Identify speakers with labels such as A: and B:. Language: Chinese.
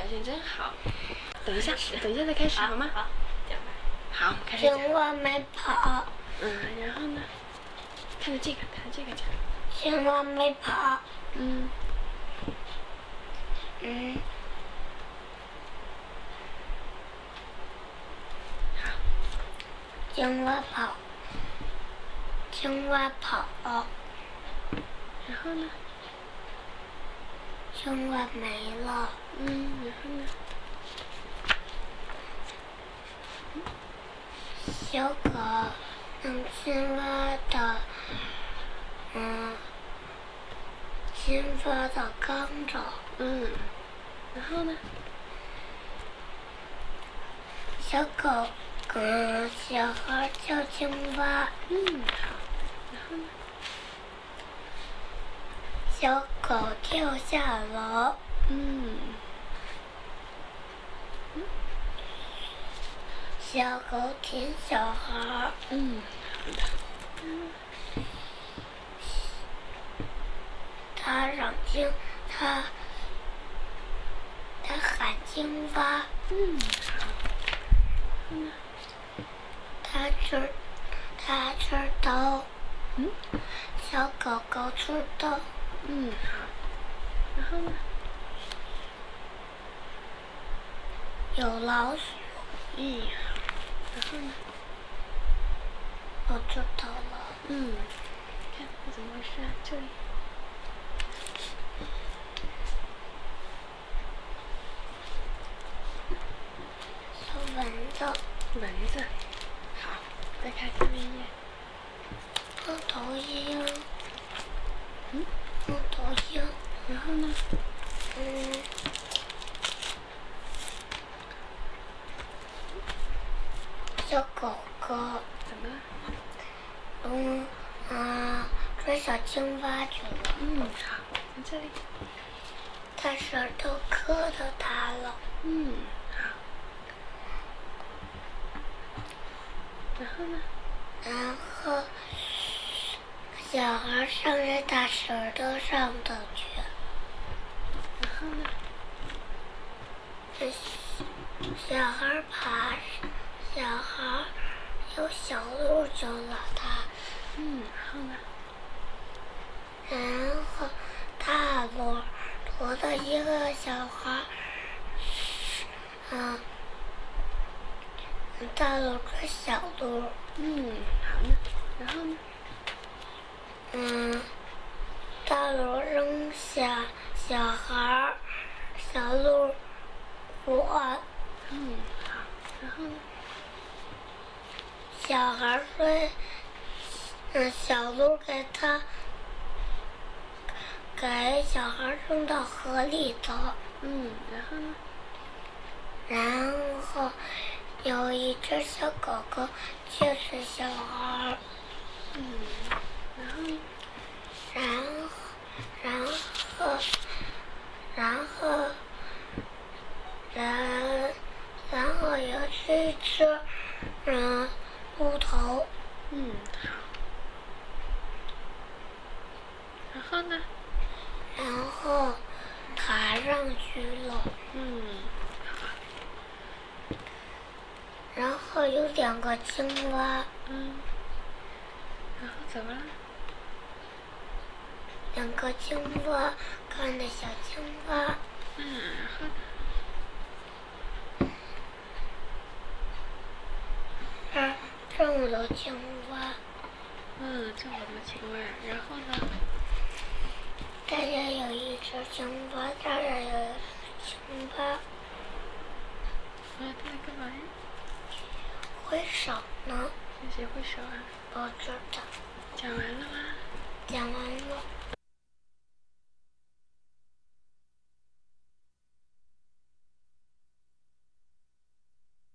A: 现真好。等一下再开始好吗？
B: 好，讲吧。
A: 好，我们开始讲。
C: 青蛙没跑，
A: 然后呢？看着这个讲。
C: 青蛙没跑，
A: 好。
C: 青蛙跑，青蛙跑，
A: 然后呢？
C: 青蛙没了，
A: 然后呢？
C: 小狗用青蛙的，青蛙的刚走，
A: 然后呢？
C: 小狗跟小孩叫青蛙，
A: 好。然后呢？
C: 小狗跳下楼，小狗舔小孩，
A: 好的。
C: 它嚷青，它喊青蛙，
A: 好。
C: 它吃豆，小狗狗吃豆，
A: 好。然后呢？
C: 有老鼠，
A: 好。然后呢？
C: 我知道了，
A: 看这怎么回事啊？这里。
C: 小蚊子，
A: 蚊子。好，再看下面一页。
C: 猫头鹰，猫头鹰，
A: 然后呢？
C: 小狗狗，
A: 怎么了？
C: 追小青蛙去了，
A: 好，在这里。
C: 它舌头磕到它了，
A: 好。然后呢？
C: 然后小孩上在它舌头上头去，
A: 然后呢？
C: 小孩爬，小孩有小鹿救了它，
A: 然后呢？
C: 然后大鹿驮着一个小孩，大鹿追小鹿，
A: 好呢。然后呢？
C: 大鹿扔下小孩，小鹿活，
A: 好。然后呢？
C: 小孩睡，小鹿给小孩扔到河里头，
A: 然后呢？
C: 然后有一只小狗狗接着小孩，
A: 然后呢？
C: 然后有一只鹿头，
A: 好。然后呢？
C: 然后爬上去了，
A: 好。
C: 然后有两个青蛙，
A: 然后怎么了？
C: 两个青蛙看着小青蛙，
A: 然后呢？
C: 这么多青蛙，
A: 这么多青蛙，然后呢？
C: 这里有一只青蛙，这里有一只青蛙，
A: 他在干嘛呀？
C: 挥手呢，
A: 谁挥手啊？
C: 不知道，
A: 讲完了吗？
C: 讲完了。